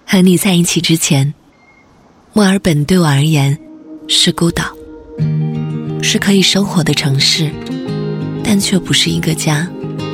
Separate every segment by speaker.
Speaker 1: 和你在一起之前，墨尔本对我而言是孤岛，是可以生活的城市，但却不是一个家。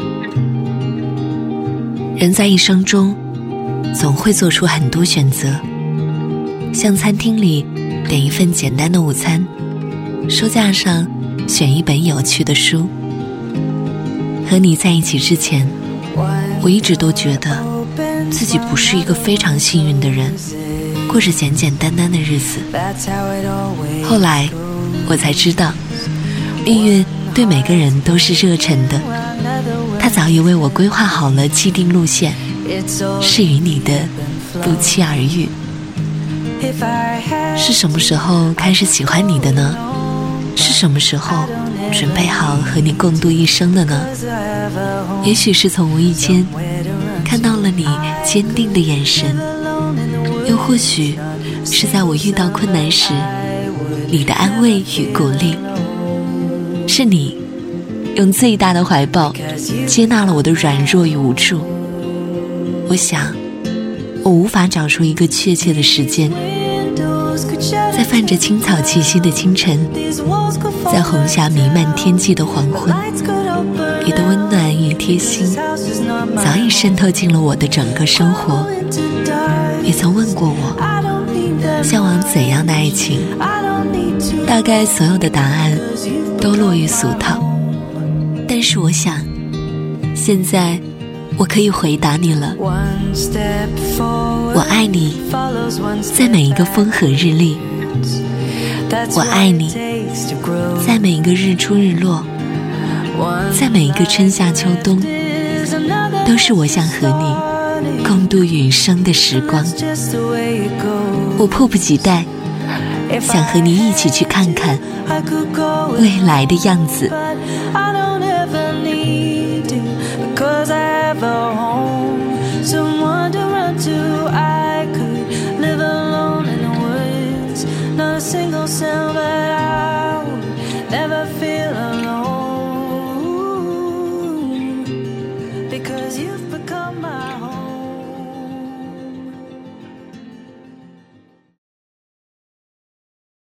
Speaker 1: 人在一生中总会做出很多选择，像餐厅里点一份简单的午餐，书架上选一本有趣的书。和你在一起之前，我一直都觉得自己不是一个非常幸运的人，过着简简单单的日子。后来我才知道，命运对每个人都是热忱的，他早已为我规划好了既定路线，是与你的不期而遇。是什么时候开始喜欢你的呢？是什么时候准备好和你共度一生的呢？也许是从无意间看到了你坚定的眼神，又或许是在我遇到困难时你的安慰与鼓励，是你用最大的怀抱接纳了我的软弱与无助。我想我无法找出一个确切的时间，在泛着青草气息的清晨，在红霞弥漫天际的黄昏，你的温暖与贴心早已渗透进了我的整个生活。你曾问过我向往怎样的爱情，大概所有的答案都落于俗套，但是我想现在我可以回答你了。我爱你，在每一个风和日丽；我爱你，在每一个日出日落；在每一个春夏秋冬，都是我想和你共度余生的时光。我迫不及待想和你一起去看看未来的样子。Someone to run to, I could live alone in the woods. Not a single sound, but I would never feel alone, because you